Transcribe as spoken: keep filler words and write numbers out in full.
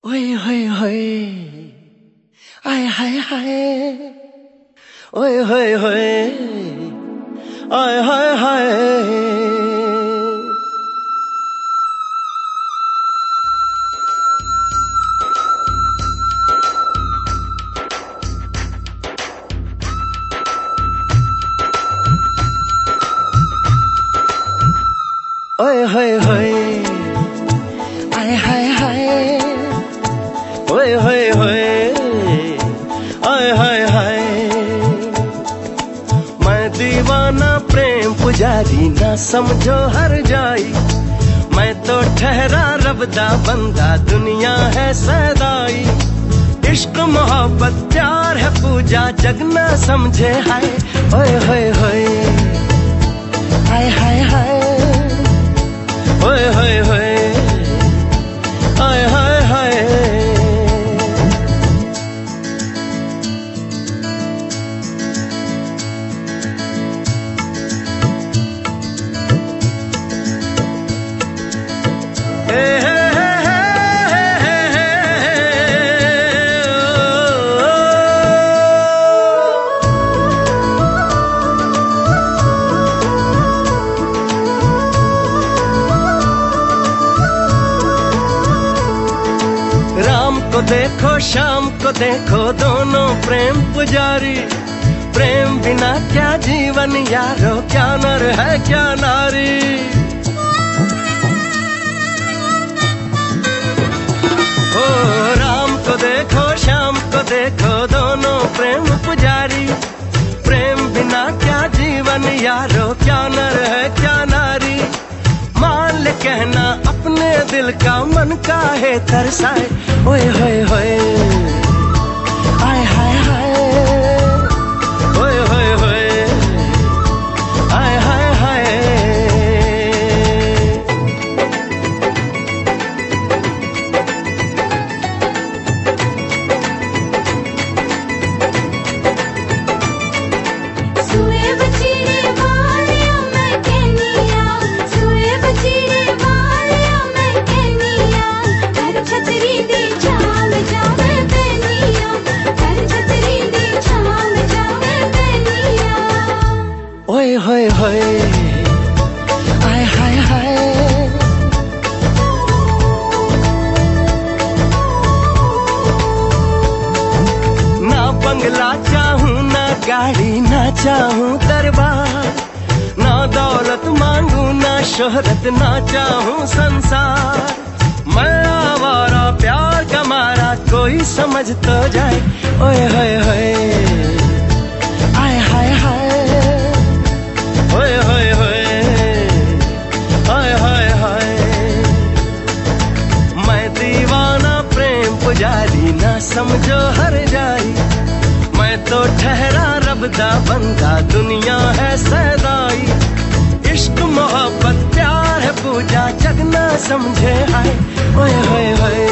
ओए होए होए आय हाय हाय ओए होए होए आय हाय हाय ओए होए होए आय हाय हाय ओए होए होए आय हाय हाय मैं दीवाना प्रेम पुजारी ना समझो हर जाई मैं तो ठहरा रब दा बंदा दुनिया है सदाई इश्क मोहब्बत प्यार है पूजा जग ना समझे हाय ओए होए होए आय हाय हाय ओए होए होए आय हाय हाय को देखो शाम को देखो दोनों प्रेम पुजारी प्रेम बिना क्या जीवन यारो क्या नर है क्या नारी ओ राम को देखो शाम को देखो दोनों प्रेम पुजारी प्रेम बिना क्या जीवन यारो क्या नर है क्या नारी मान ले कहना अपने दिल का मन का है तरसाए ओए होए होए आय हाय हाय ओए होए होए आय हाय हाय ओए होए होए आय हाय हाय ना बंगला चाहूं ना गाड़ी ना चाहूं दरबार ना दौलत मांगू ना शोहरत ना चाहूं संसार मैं आवारा प्यार का मारा कोई समझ तो जाए ओए होए होए आय हाय हाय ओए होए होए हाय हाय हाय मैं दीवाना प्रेम पुजारी ना समझो हर जाई मैं तो ठहरा रब दा बंदा दुनिया है सदाई इश्क मोहब्बत प्यार है पूजा जग ना समझे हाय ओए होए होए